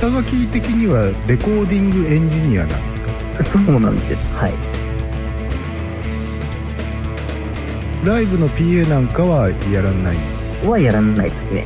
肩書き的にはレコーディングエンジニアなんですか？ そうなんです。はい。 ライブの PA なんかはやらない？ やらないですね。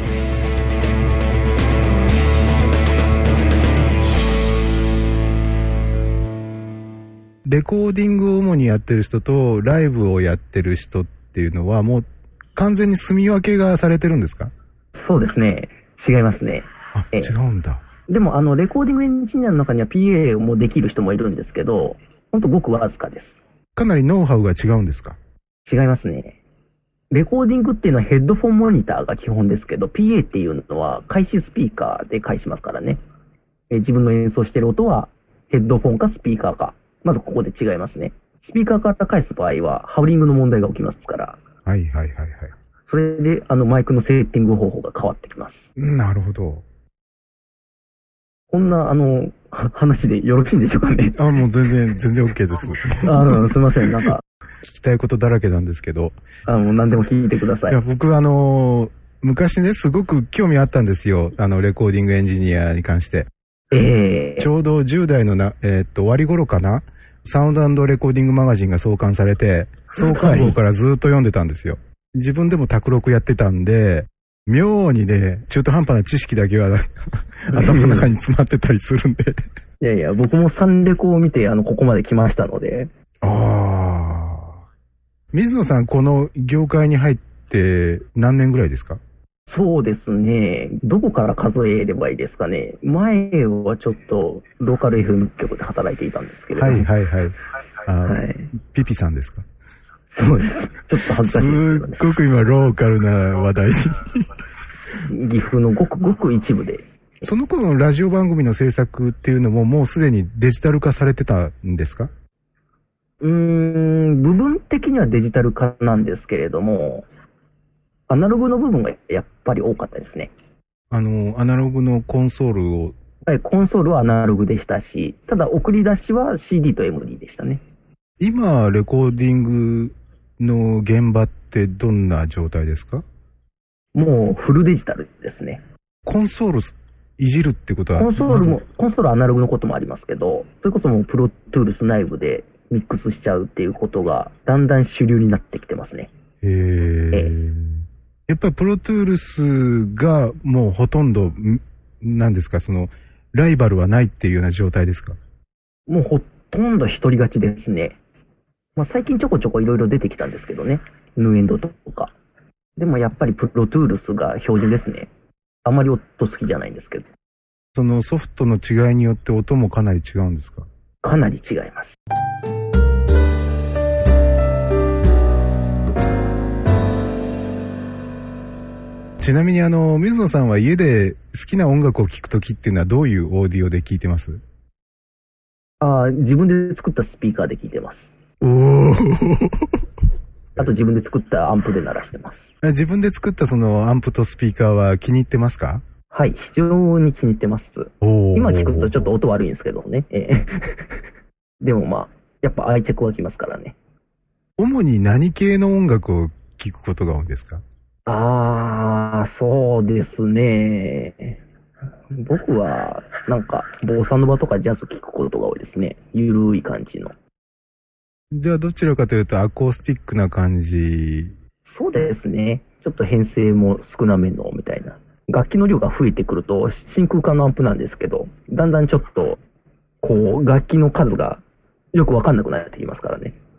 レコーディングを主にやってる人とライブをやってる人っていうのはもう完全に住み分けがされてるんですか？ そうですね。違いますね。 違うんだ。 でもレコーディングエンジニアの中には PA もできる人もいるんですけど、ほんとごくわずかです。 かなりノウハウが違うんですか？ 違いますね。レコーディングっていうのはヘッドフォンモニターが基本ですけど、PA っていうのは開始スピーカーで返しますからね。自分の演奏してる音はヘッドフォンかスピーカーか。まずここで違いますね。スピーカーから返す場合はハウリングの問題が起きますから。 はいはいはいはい。 それでマイクのセッティング方法が変わってきます。 なるほど。 こんな話でよろしいんでしょうかね。 もう全然 OK です。 すいません。なんか聞きたいことだらけなんですけど。 もう何でも聞いてください。 いや、僕昔ね、すごく興味あったんですよ。レコーディングエンジニアに関して。ちょうど10代の終わり頃かな、サウンド&レコーディングマガジンが創刊されて、創刊号からずっと読んでたんですよ。自分でも卓録やってたんで、妙にね、中途半端な知識だけは頭の中に詰まってたりするんで。 いやいや、僕もサンレコを見て、ここまで来ましたので。 水野さん、この業界に入って何年ぐらいですか？ そうですね。どこから数えればいいですかね。前はちょっとローカル FM 局で働いていたんですけれども。はい。ピピさんですか？ そうです。ちょっと恥ずかしいですけどね。 すっごく今ローカルな話題に。岐阜のごく一部で。 その頃のラジオ番組の制作っていうのももうすでにデジタル化されてたんですか？ 部分的にはデジタル化なんですけれども、アナログの部分がやっぱり多かったですね。 アナログのコンソールを。 はい、コンソールはアナログでしたし、ただ送り出しは CD と MD でしたね。 今、レコーディングの現場ってどんな状態ですか？ もうフルデジタルですね。 コンソールいじるってことは？ コンソールはアナログのこともありますけど、それこそもうプロトゥールス内部でミックスしちゃうっていうことがだんだん主流になってきてますね。 やっぱりプロトゥールスがもうほとんど、何ですか、ライバルはないっていうような状態ですか？ もうほとんど一人勝ちですね。最近ちょこちょこいろいろ出てきたんですけどね。ヌーエンドとか。でもやっぱりプロトゥールスが標準ですね。あまり音好きじゃないんですけど。 そのソフトの違いによって音もかなり違うんですか？ かなり違います。 ちなみに水野さんは家で好きな音楽を聴くときっていうのはどういうオーディオで聴いてます？ 自分で作ったスピーカーで聴いてます。あと自分で作ったアンプで鳴らしてます。 自分で作ったそのアンプとスピーカーは気に入ってますか？ はい、非常に気に入ってます。今聞くとちょっと音悪いんですけどね。でもやっぱ愛着はきますからね。 主に何系の音楽を聴くことが多いですか？ そうですね。僕は、ボサノバとかジャズ聴くことが多いですね。ゆるい感じの。 じゃあどちらかというとアコースティックな感じ？そうですね。ちょっと編成も少なめのみたいな。楽器の量が増えてくると真空管のアンプなんですけど、だんだんちょっと楽器の数がよくわかんなくなってきますからね。